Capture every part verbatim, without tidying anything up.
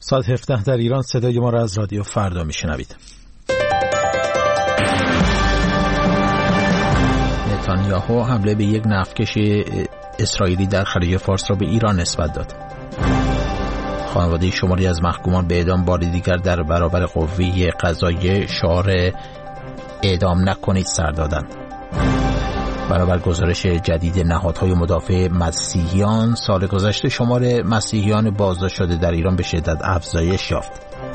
ساعت هفده در ایران صدای ما را از رادیو فردا میشنوید. نتانیاهو حمله به یک نفتکش اسرائیلی در خلیج فارس را به ایران نسبت داد. خانواده شماری از محکومان به اعدام بار دیگر در برابر قوه قضاییه شعار اعدام نکنید سر دادند. برابر گزارش جدید نهادهای مدافع مسیحیان، سال گذشته شمار مسیحیان بازداشت شده در ایران به شدت افزایش یافت.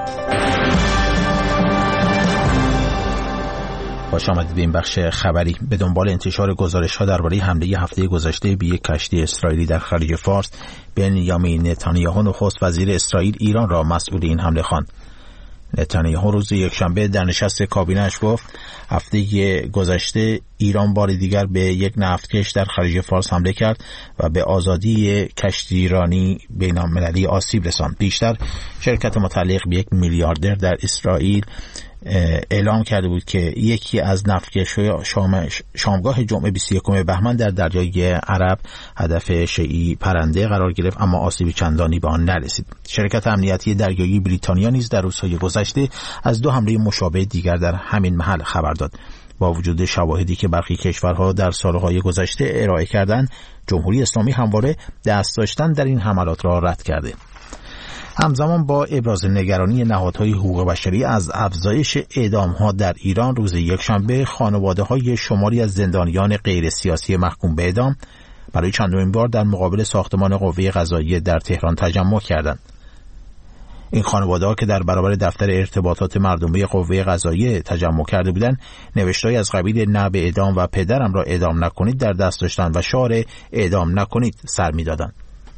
خوش آمدید به این بخش خبری. به دنبال انتشار گزارش‌ها درباره حمله هفته گذشته به یک کشتی اسرائیلی در خلیج فارس، بنیامین نتانیاهو نخست وزیر اسرائیل ایران را مسئول این حمله خواند. نتانیاهو روز یکشنبه در نشست کابینه‌اش گفت هفته گذشته ایران بار دیگر به یک نفتکش در خلیج فارس حمله کرد و به آزادی کشتیرانی بین‌المللی آسیب رساند. بیشتر شرکت متعلق به یک میلیاردر در اسرائیل اعلام کرده بود که یکی از نفتکش‌های شام شامگاه جمعه بیست و یکم بهمن در دریای عرب هدف شیعی پرنده قرار گرفت، اما آسیب چندانی به آن نرسید. شرکت امنیتی دریایی بریتانیا نیز در روزهای گذشته از دو حمله مشابه دیگر در همین محل خبر داد. با وجود شواهدی که برخی کشورها در سالهای گذشته ارائه کردند، جمهوری اسلامی همواره دست داشتن در این حملات را رد کرده. همزمان با ابراز نگرانی نهادهای حقوق بشری از افزایش اعدام‌ها در ایران، روز یکشنبه خانواده‌های شماری از زندانیان غیر سیاسی محکوم به اعدام برای چندمین بار در مقابل ساختمان قوه قضاییه در تهران تجمع کردند. این خانواده‌ها که در برابر دفتر ارتباطات مردمی قوه قضاییه تجمع کرده بودند، نوشته‌ای از قبیل نه به اعدام و پدرم را اعدام نکنید در دست داشتند و شعار اعدام نکنید سر می‌دادند.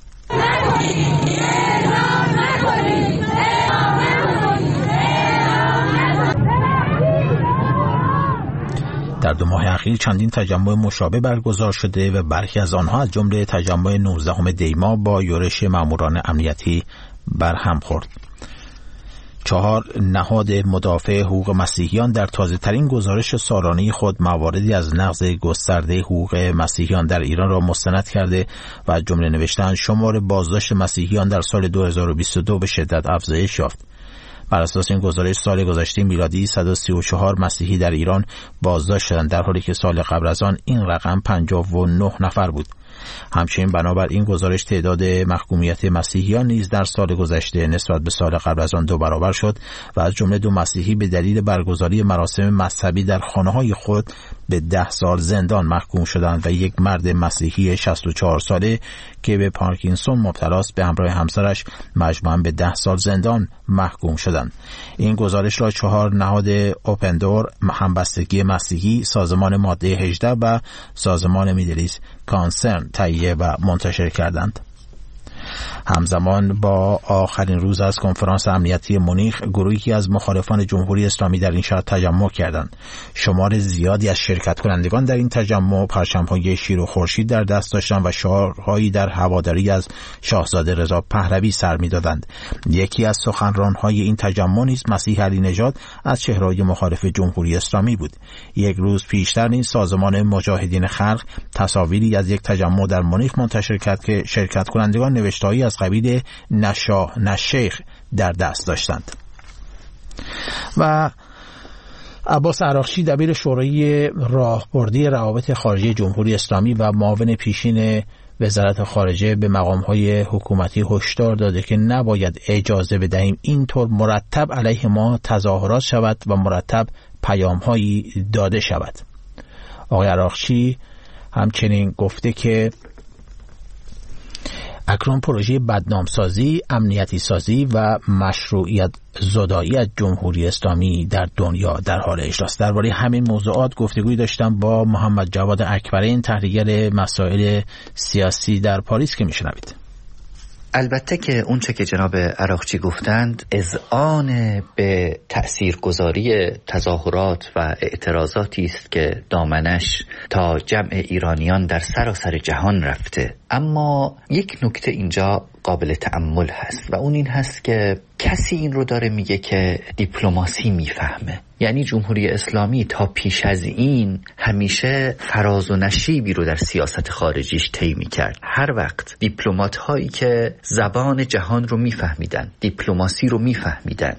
در دو ماه اخیر چندین تجمع مشابه برگزار شده و برخی از آنها از جمله تجمع نوزدهم دی ماه با یورش ماموران امنیتی برهم خورد. چهار نهاد مدافع حقوق مسیحیان در تازه‌ترین گزارش سالانه خود مواردی از نقض گسترده حقوق مسیحیان در ایران را مستند کرده و از جمله نوشتند شمار بازداشت مسیحیان در سال دو هزار و بیست و دو به شدت افزایش یافت. بر اساس این گزارش سال گذشته میلادی صد و سی و چهار مسیحی در ایران بازداشت شدند، در حالی که سال قبل از آن این رقم پنجاه و نه نفر بود. همچنین بنابر این گزارش تعداد محکومیت مسیحیان نیز در سال گذشته نسبت به سال قبل از آن دو برابر شد و از جمله دو مسیحی به دلیل برگزاری مراسم مذهبی در خانه‌های خود به ده سال زندان محکوم شدند و یک مرد مسیحی شصت و چهار ساله که به پارکینسون مبتلاست به همراه همسرش مجموعاً به ده سال زندان محکوم شدند. این گزارش را چهار نهاد اوپن دور، همبستگی مسیحی، سازمان ماده هجده و سازمان میدلیست کانسرن تهیه و منتشر کردند. همزمان با آخرین روز از کنفرانس امنیتی مونیخ، گروهی از مخالفان جمهوری اسلامی در این شهر تجمع کردند. شمار زیادی از شرکت کنندگان در این تجمع پرچم‌های شیر و خورشید در دست داشتند و شعارهایی در هواداری از شاهزاده رضا پهلوی سر می‌دادند. یکی از سخنران‌های این تجمع نیز مسیح علی نژاد از چهره‌های مخالف جمهوری اسلامی بود. یک روز پیشتر نیز سازمان مجاهدین خلق تصاویری از یک تجمع در مونیخ منتشر کرد که شرکت کنندگان نوشته‌هایی از قبیل نشاه نشیخ در دست داشتند. و عباس عراقچی دبیر شورای راهبردی روابط خارجی جمهوری اسلامی و معاون پیشین وزارت خارجه به مقام‌های حکومتی هشدار داده که نباید اجازه بدهیم اینطور مرتب علیه ما تظاهرات شود و مرتب پیام‌هایی داده شود. آقای عراقچی همچنین گفته که اکنون پروژه بدنامسازی، امنیتی سازی و مشروعیت زدایی از جمهوری اسلامی در دنیا در حال اجراست. درباره همین موضوعات گفتگوی داشتم با محمد جواد اکبرین، تحلیلگر مسائل سیاسی در پاریس، که میشنوید. البته که اون چه که جناب عراقچی گفتند اذعان به تأثیرگذاری تظاهرات و اعتراضاتی است که دامنش تا جمع ایرانیان در سراسر جهان رفته. اما یک نکته اینجا قابل تأمل هست و اون این هست که کسی این رو داره میگه که دیپلماسی میفهمه. یعنی جمهوری اسلامی تا پیش از این همیشه فراز و نشیبی رو در سیاست خارجیش طی می‌کرد. هر وقت دیپلمات هایی که زبان جهان رو میفهمیدن، دیپلماسی رو میفهمیدن،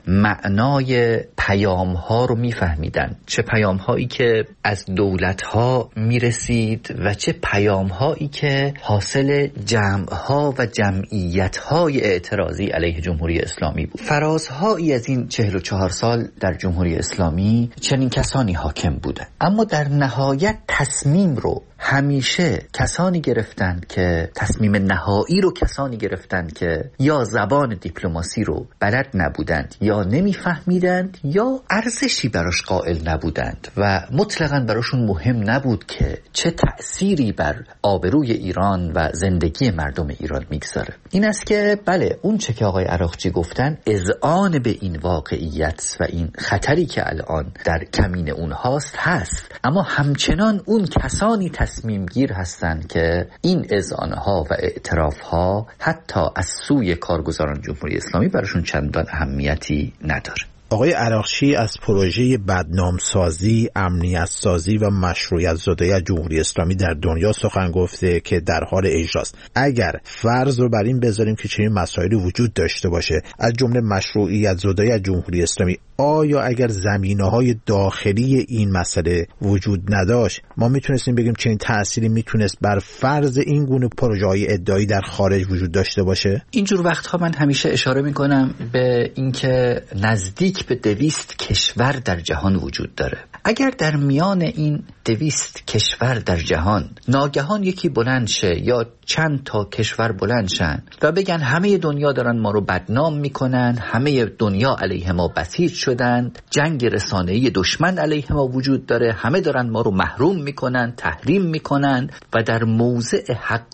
معنای پیام ها رو میفهمیدن، چه پیام هایی که از دولت ها میرسید و چه پیام هایی که حاصل جمع ها و جمعیت های اعتراضی علیه جمهوری اسلامی بود. فرازهایی از این چهل و چهار سال در جمهوری اسلامی چنین کسانی حاکم بودن، اما در نهایت تصمیم رو همیشه کسانی گرفتند که تصمیم نهایی رو کسانی گرفتند که یا زبان دیپلماسی رو بلد نبودند یا نمیفهمیدند یا ارزشی براش قائل نبودند و مطلقاً براشون مهم نبود که چه تأثیری بر آبروی ایران و زندگی مردم ایران میگذاره. این است که بله، اون چه که آقای عراقچی گفتن اذعان به این واقعیت و این خطری که الان در کمین اونهاست هست، اما همچنان اون کسانی تصمیم گیر هستند که این اذعانها و اعترافها حتی از سوی کارگزاران جمهوری اسلامی براشون چندان اهمیتی نداره. آقای عراقچی از پروژه بدنامسازی، امنیت سازی و مشروعیت زدایی از جمهوری اسلامی در دنیا سخن گفته که در حال اجراست. اگر فرض رو بر این بذاریم که چنین مسائلی وجود داشته باشه، از جمله مشروعیت زدایی از جمهوری اسلامی، آیا اگر زمینه‌های داخلی این مسئله وجود نداشت ما میتونستیم بگیم چنین تأثیری میتونست بر فرض این گونه پروژه‌های ادعایی در خارج وجود داشته باشه؟ اینجور وقتها من همیشه اشاره میکنم به اینکه نزدیک به دویست کشور در جهان وجود داره. اگر در میان این دویست کشور در جهان ناگهان یکی بلند شه یا چند تا کشور بلند شن و بگن همه دنیا دارن ما رو بدنام میکنن، همه دنیا علیه ما بسیج شدن، جنگ رسانه‌ای دشمن علیه ما وجود داره، همه دارن ما رو محروم میکنن، تحریم میکنن و در موضع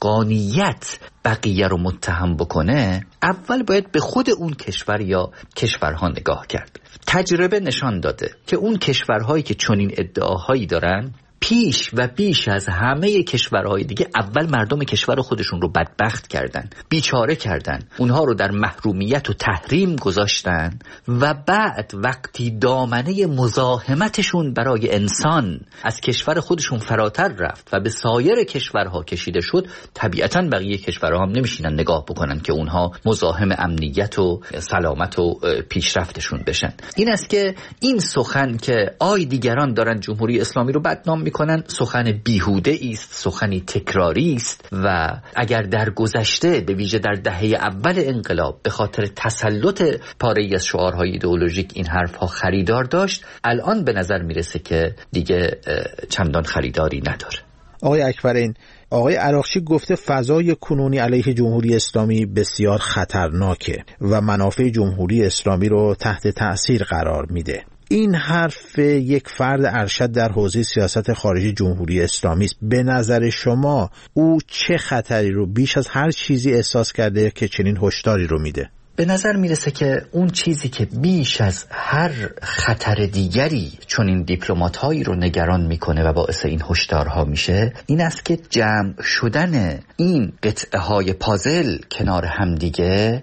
حقانیت بقیه رو متهم بکنه، اول باید به خود اون کشور یا کشورها نگاه کرد. تجربه نشان داده که اون کشورهایی که چنین ادعاهایی دارن پیش و بیش از همه کشورهای دیگه اول مردم کشور خودشون رو بدبخت کردن، بیچاره کردن، اونها رو در محرومیت و تحریم گذاشتن و بعد وقتی دامنه مزاحمتشون برای انسان از کشور خودشون فراتر رفت و به سایر کشورها کشیده شد، طبیعتاً بقیه کشورها هم نمیشینن نگاه بکنن که اونها مزاحم امنیت و سلامت و پیشرفتشون بشن. این است که این سخن که آی دیگران دارن جمهوری اسلامی رو بدنام میکنن سخن بیهوده است، سخنی تکراری است و اگر در گذشته به ویژه در دهه اول انقلاب به خاطر تسلط پاره‌ای از شعارهای ایدئولوژیک این حرفها خریدار داشت، الان به نظر میرسه که دیگه چندان خریداری نداره. آقای اکبرین، آقای عراقچی گفته فضای کنونی علیه جمهوری اسلامی بسیار خطرناکه و منافع جمهوری اسلامی رو تحت تأثیر قرار میده. این حرف یک فرد ارشد در حوزه سیاست خارجی جمهوری اسلامی است. به نظر شما او چه خطری رو بیش از هر چیزی احساس کرده که چنین هشداری رو میده؟ به نظر میرسه که اون چیزی که بیش از هر خطر دیگری چون این دیپلمات هایی رو نگران میکنه و باعث این هشدارها میشه این است که جمع شدن این قطعه های پازل کنار هم دیگه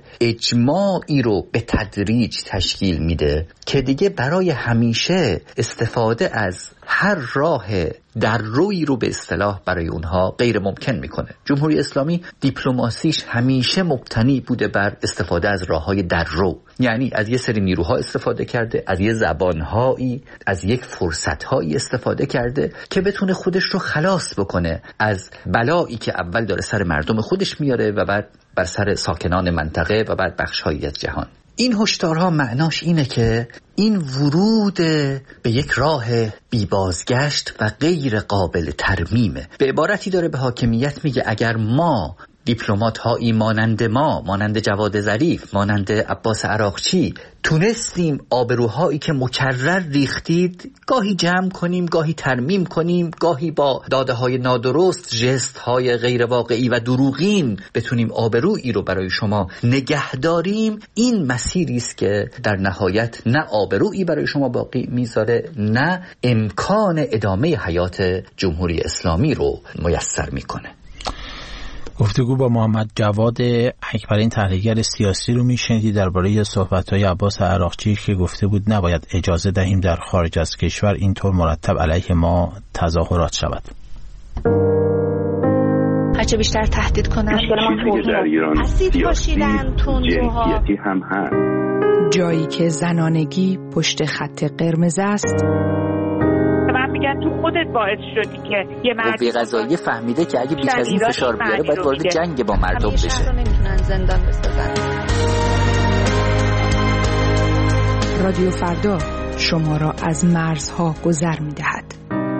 اجماعی رو به تدریج تشکیل میده که دیگه برای همیشه استفاده از هر راه در روی رو به اصطلاح برای اونها غیر ممکن میکنه. جمهوری اسلامی دیپلماسیش همیشه مبتنی بوده بر استفاده از راههای در رو، یعنی از یه سری نیروها استفاده کرده، از یه زبانهایی، از یک فرصتهایی استفاده کرده که بتونه خودش رو خلاص بکنه از بلایی که اول داره سر مردم خودش میاره و بعد بر سر ساکنان منطقه و بعد بخش‌هایی از جهان. این هشدارها معناش اینه که این ورود به یک راه بی بازگشت و غیر قابل ترمیمه. به عبارتی داره به حاکمیت میگه اگر ما دیپلمات هایی مانند ما، مانند جواد ظریف، مانند عباس عراقچی تونستیم آبروهایی که مکرر ریختید گاهی جمع کنیم، گاهی ترمیم کنیم، گاهی با داده های نادرست، جست های غیر واقعی و دروغین بتونیم آبرویی رو برای شما نگه داریم، این مسیری است که در نهایت نه آبرویی برای شما باقی میذاره نه امکان ادامه حیات جمهوری اسلامی رو میسر میکنه. گفتگو با محمد جواد اکبرین تحلیلگر سیاسی رو میشنیدی درباره صحبت‌های عباس عراقچی که گفته بود نباید اجازه دهیم در خارج از کشور اینطور مرتب علیه ما تظاهرات شود. هرچه بیشتر تهدید کنن مشکل ما در ایران اسید پاشیدن، تندروها، جنسیتی هم هست. جایی که زنانگی پشت خط قرمز است. من میگم تو خودت باعث شدی که یه مرد قوه قضاییه فهمیده که اگه بیش از این فشار بیاره باید وارد جنگ با مردم بشه. شهر رو نمیتونن زندان بسازن. رادیو فردا شما را از مرزها گذر میدهد.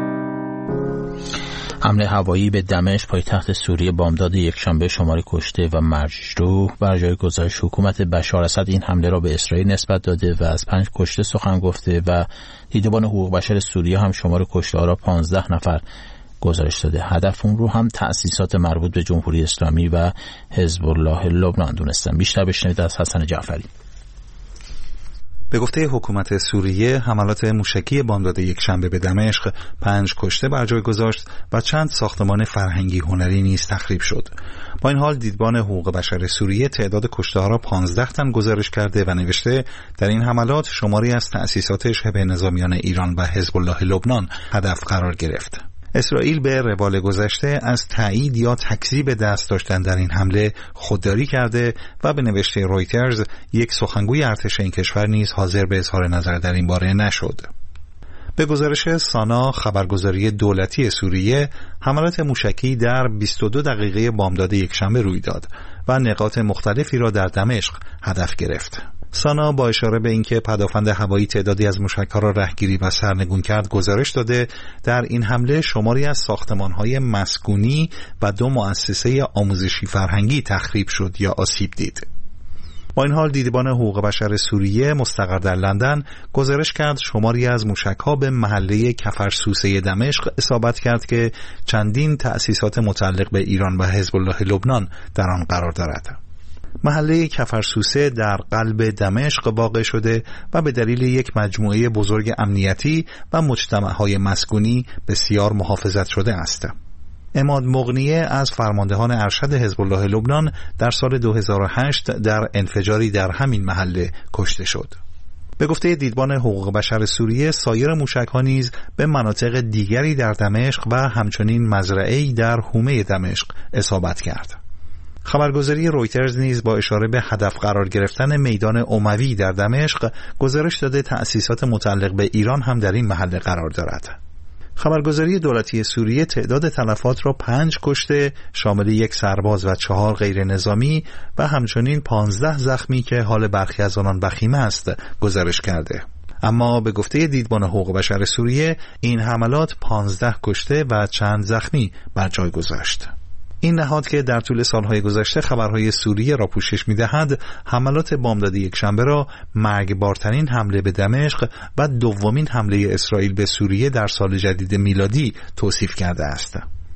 حمله هوایی به دمشق پایتخت سوریه بامداد یکشنبه شماری کشته و مجروح. بر جای گزارش حکومت بشار اسد این حمله را به اسرائیل نسبت داده و از پنج کشته سخن گفته و دیدبان حقوق بشر سوریه هم شمار کشته‌ها را پانزده نفر گزارش داده. هدف اون رو هم تأسیسات مربوط به جمهوری اسلامی و حزب الله لبنان دونستن. بیشتر بشنوید از حسن جعفری. به گفته حکومت سوریه حملات موشکی بامداد یکشنبه به دمشق پنج کشته بر جای گذاشت و چند ساختمان فرهنگی هنری نیز تخریب شد. با این حال دیدبان حقوق بشر سوریه تعداد کشته‌ها را پانزده تن گزارش کرده و نوشته در این حملات شماری از تأسیسات شبه نظامیان ایران و حزب الله لبنان هدف قرار گرفت. اسرائیل به روال گذشته از تایید یا تکذیب دست داشتن در این حمله خودداری کرده و به نوشته رویترز یک سخنگوی ارتش این کشور نیز حاضر به اظهار نظر در این باره نشد. به گزارش سانا خبرگزاری دولتی سوریه حملات موشکی در بیست و دو دقیقه بامداد یکشنبه روی داد و نقاط مختلفی را در دمشق هدف گرفت. سانا با اشاره به اینکه پدافند هوایی تعدادی از موشک‌ها را رهگیری و سرنگون کرد گزارش داده در این حمله شماری از ساختمان‌های مسکونی و دو مؤسسه آموزشی فرهنگی تخریب شد یا آسیب دید. با این حال دیدبان حقوق بشر سوریه مستقر در لندن گزارش کرد شماری از موشک‌ها به محله کفرسوسه دمشق اصابت کرد که چندین تأسیسات متعلق به ایران و حزب الله لبنان در آن قرار دارد. محله کفرسوسه در قلب دمشق واقع شده و به دلیل یک مجموعه بزرگ امنیتی و مجتمع‌های مسکونی بسیار محافظت شده است. عماد مغنیه از فرماندهان ارشد حزب الله لبنان در سال دو هزار و هشت در انفجاری در همین محله کشته شد. به گفته دیدبان حقوق بشر سوریه سایر موشک‌ها نیز به مناطق دیگری در دمشق و همچنین مزرعه‌ای در حومه دمشق اصابت کرد. خبرگزاری رویترز نیز با اشاره به هدف قرار گرفتن میدان اموی در دمشق گزارش داده تأسیسات متعلق به ایران هم در این محله قرار دارد. خبرگزاری دولتی سوریه تعداد تلفات را پنج کشته شامل یک سرباز و چهار غیر نظامی و همچنین پانزده زخمی که حال برخی از آنان وخیم است گزارش کرده. اما به گفته دیدبان حقوق بشر سوریه این حملات پانزده کشته و چند زخمی بر جای گذاشت. این نهاد که در طول سالهای گذشته خبرهای سوریه را پوشش می‌دهد، حملات بامداد یکشنبه را مرگبارترین حمله به دمشق و دومین حمله اسرائیل به سوریه در سال جدید میلادی توصیف کرده است.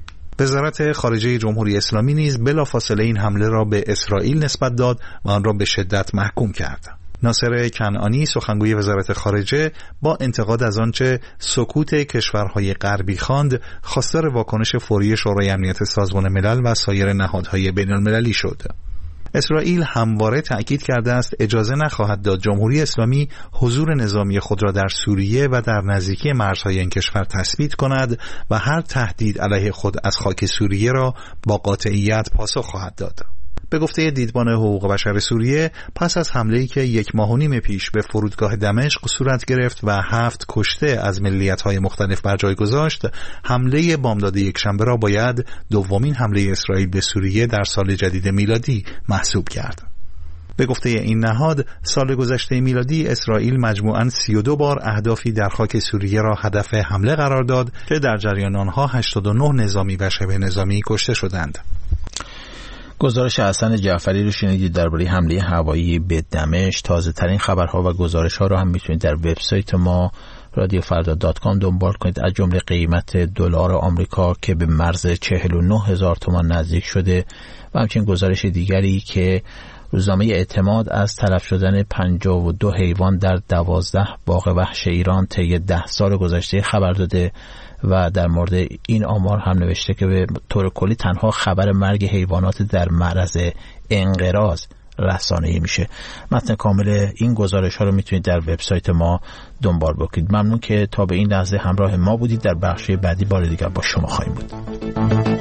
وزارت خارجه جمهوری اسلامی نیز بلافاصله این حمله را به اسرائیل نسبت داد و آن را به شدت محکوم کرد. ناصر کنعانی سخنگوی وزارت خارجه با انتقاد از آنچه سکوت کشورهای غربی خواند خواستار واکنش فوری شورای امنیت سازمان ملل و سایر نهادهای بین المللی شد. اسرائیل همواره تأکید کرده است اجازه نخواهد داد جمهوری اسلامی حضور نظامی خود را در سوریه و در نزدیکی مرزهای این کشور تثبیت کند و هر تهدید علیه خود از خاک سوریه را با قاطعیت پاسخ خواهد داد. به گفته دیدبان حقوق بشر سوریه پس از حمله‌ای که یک ماه و نیم پیش به فرودگاه دمشق صورت گرفت و هفت کشته از ملیت‌های مختلف بر جای گذاشت، حمله بامداد یکشنبه را باید دومین حمله اسرائیل به سوریه در سال جدید میلادی محسوب کرد. به گفته این نهاد سال گذشته میلادی اسرائیل مجموعاً سی و دو بار اهدافی در خاک سوریه را هدف حمله قرار داد که در جریان آنها هشتاد و نه نظامی و شبه نظامی کشته شدند. گزارش حسن جعفری رو شنیدید درباره حمله هوایی به دمشق. تازه ترین خبرها و گزارش ها رو هم میتونید در وبسایت ما رادیو فردا دات کام دنبال کنید، از جمله قیمت دلار آمریکا که به مرز چهل و نه هزار تومان نزدیک شده و همچنین گزارش دیگری که روزنامه اعتماد از تلف شدن پنجاه و دو حیوان در دوازده باغ وحش ایران طی ده سال گذشته خبر داده و در مورد این آمار هم نوشته که به طور کلی تنها خبر مرگ حیوانات در معرض انقراض رسانه‌ای میشه. متن کامل این گزارش ها رو میتونید در وبسایت ما دنبال بکنید. ممنون که تا به این لحظه همراه ما بودید. در بخش بعدی بار دیگر با شما خواهیم بود.